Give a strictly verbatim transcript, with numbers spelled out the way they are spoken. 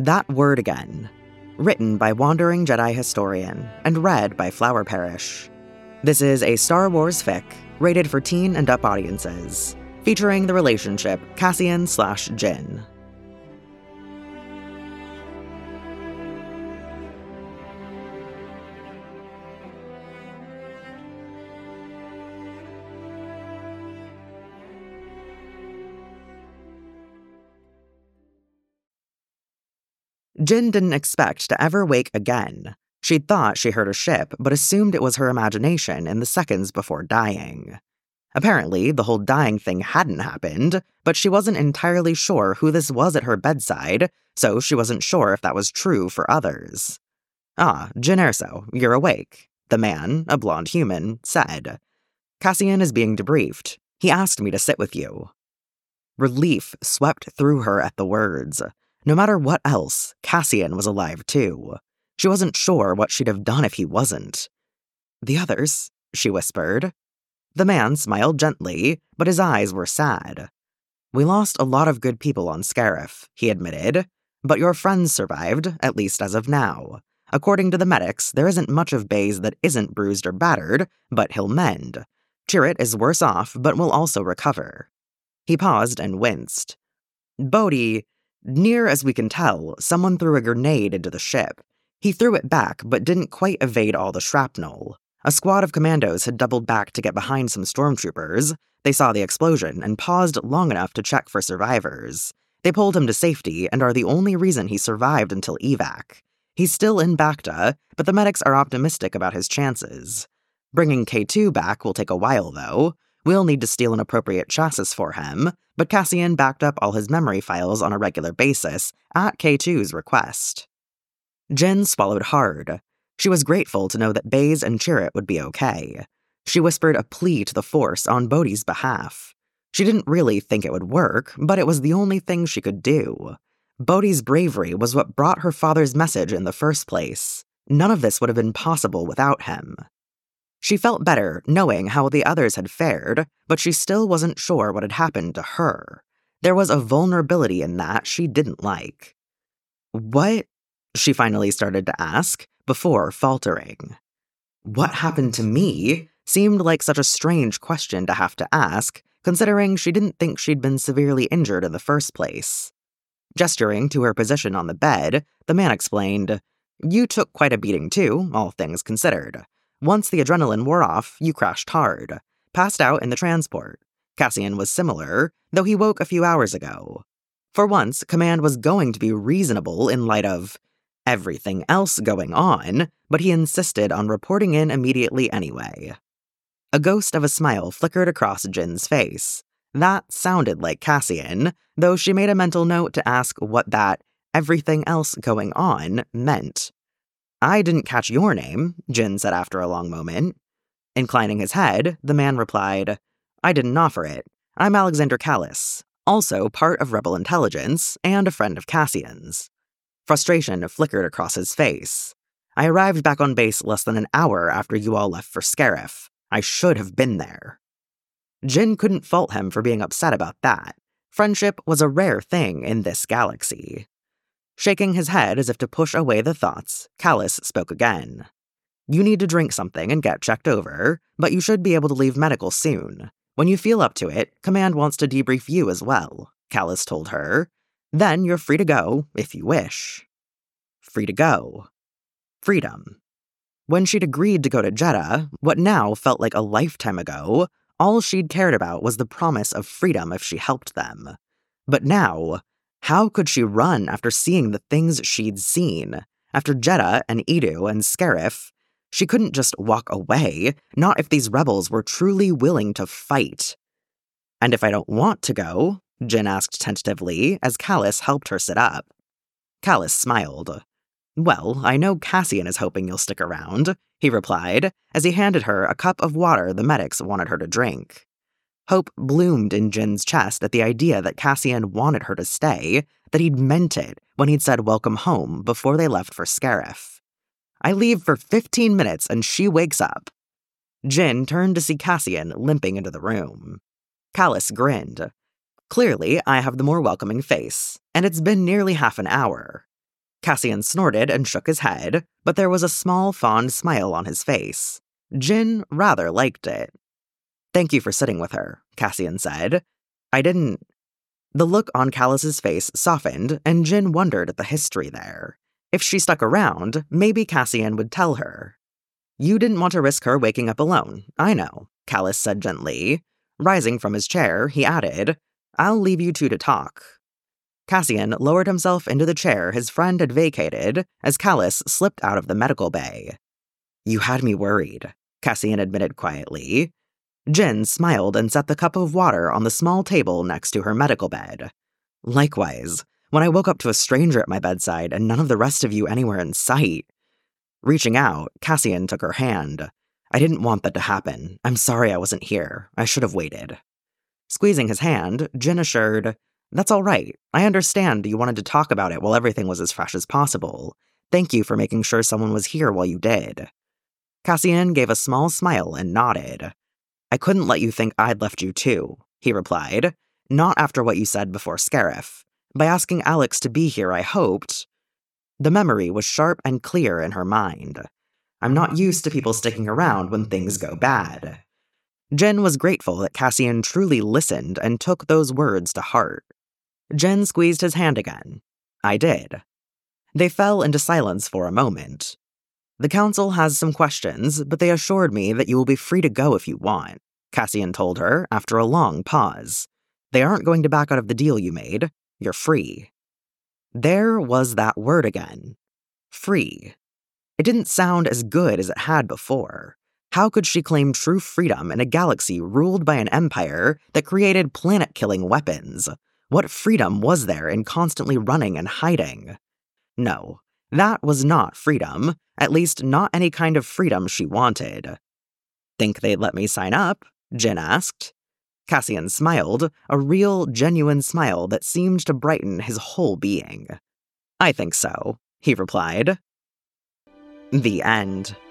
That Word Again, written by Wandering Jedi Historian and read by Flower Parish. This is a Star Wars fic rated for teen and up audiences, featuring the relationship Cassian slash Jyn. Jyn didn't expect to ever wake again. She'd thought she heard a ship, but assumed it was her imagination in the seconds before dying. Apparently, the whole dying thing hadn't happened, but she wasn't entirely sure who this was at her bedside, so she wasn't sure if that was true for others. "Ah, Jyn Erso, you're awake," the man, a blonde human, said. "Cassian is being debriefed. He asked me to sit with you." Relief swept through her at the words. No matter what else, Cassian was alive too. She wasn't sure what she'd have done if he wasn't. "The others," she whispered. The man smiled gently, but his eyes were sad. "We lost a lot of good people on Scarif," he admitted, "but your friends survived, at least as of now. According to the medics, there isn't much of Baze that isn't bruised or battered, but he'll mend. Chirrut is worse off, but will also recover." He paused and winced. "Bodhi, near as we can tell, someone threw a grenade into the ship. He threw it back, but didn't quite evade all the shrapnel. A squad of commandos had doubled back to get behind some stormtroopers. They saw the explosion and paused long enough to check for survivors. They pulled him to safety and are the only reason he survived until evac. He's still in Bacta, but the medics are optimistic about his chances. Bringing K two back will take a while, though. We'll need to steal an appropriate chassis for him, but Cassian backed up all his memory files on a regular basis at K two's request." Jyn swallowed hard. She was grateful to know that Baze and Chirrut would be okay. She whispered a plea to the Force on Bodhi's behalf. She didn't really think it would work, but it was the only thing she could do. Bodhi's bravery was what brought her father's message in the first place. None of this would have been possible without him. She felt better knowing how the others had fared, but she still wasn't sure what had happened to her. There was a vulnerability in that she didn't like. "What?" she finally started to ask, before faltering. What happened to me seemed like such a strange question to have to ask, considering she didn't think she'd been severely injured in the first place. Gesturing to her position on the bed, the man explained, "You took quite a beating too, all things considered. Once the adrenaline wore off, you crashed hard. Passed out in the transport. Cassian was similar, though he woke a few hours ago. For once, Command was going to be reasonable in light of everything else going on, but he insisted on reporting in immediately anyway." A ghost of a smile flickered across Jyn's face. That sounded like Cassian, though she made a mental note to ask what that everything else going on meant. "I didn't catch your name," Jyn said after a long moment. Inclining his head, the man replied, "I didn't offer it. I'm Alexander Kallus, also part of Rebel Intelligence and a friend of Cassian's." Frustration flickered across his face. "I arrived back on base less than an hour after you all left for Scarif. I should have been there." Jyn couldn't fault him for being upset about that. Friendship was a rare thing in this galaxy. Shaking his head as if to push away the thoughts, Kallus spoke again. "You need to drink something and get checked over, but you should be able to leave medical soon. When you feel up to it, Command wants to debrief you as well," Kallus told her. "Then you're free to go, if you wish." Free to go. Freedom. When she'd agreed to go to Jedha, what now felt like a lifetime ago, all she'd cared about was the promise of freedom if she helped them. But now, how could she run after seeing the things she'd seen? After Jedha and Eadu and Scarif, she couldn't just walk away, not if these rebels were truly willing to fight. "And if I don't want to go?" Jyn asked tentatively as Kallus helped her sit up. Kallus smiled. "Well, I know Cassian is hoping you'll stick around," he replied as he handed her a cup of water the medics wanted her to drink. Hope bloomed in Jyn's chest at the idea that Cassian wanted her to stay, that he'd meant it when he'd said welcome home before they left for Scarif. "I leave for fifteen minutes and she wakes up." Jyn turned to see Cassian limping into the room. Kallus grinned. "Clearly, I have the more welcoming face, and it's been nearly half an hour." Cassian snorted and shook his head, but there was a small, fond smile on his face. Jin rather liked it. "Thank you for sitting with her," Cassian said. "I didn't—" The look on Callus's face softened, and Jin wondered at the history there. If she stuck around, maybe Cassian would tell her. "You didn't want to risk her waking up alone, I know," Callus said gently. Rising from his chair, he added, "I'll leave you two to talk." Cassian lowered himself into the chair his friend had vacated as Callus slipped out of the medical bay. "You had me worried," Cassian admitted quietly. Jin smiled and set the cup of water on the small table next to her medical bed. "Likewise, when I woke up to a stranger at my bedside and none of the rest of you anywhere in sight." Reaching out, Cassian took her hand. "I didn't want that to happen. I'm sorry I wasn't here. I should have waited." Squeezing his hand, Jin assured, "That's all right. I understand you wanted to talk about it while everything was as fresh as possible. Thank you for making sure someone was here while you did." Cassian gave a small smile and nodded. "I couldn't let you think I'd left you too," he replied. "Not after what you said before Scarif. By asking Alex to be here, I hoped—" The memory was sharp and clear in her mind. "I'm not used to people sticking around when things go bad." Jin was grateful that Cassian truly listened and took those words to heart. Jin squeezed his hand again. "I did." They fell into silence for a moment. "The council has some questions, but they assured me that you will be free to go if you want," Cassian told her after a long pause. "They aren't going to back out of the deal you made. You're free." There was that word again. Free. It didn't sound as good as it had before. How could she claim true freedom in a galaxy ruled by an empire that created planet-killing weapons? What freedom was there in constantly running and hiding? No, that was not freedom, at least not any kind of freedom she wanted. "Think they'd let me sign up?" Jin asked. Cassian smiled, a real, genuine smile that seemed to brighten his whole being. "I think so," he replied. The end.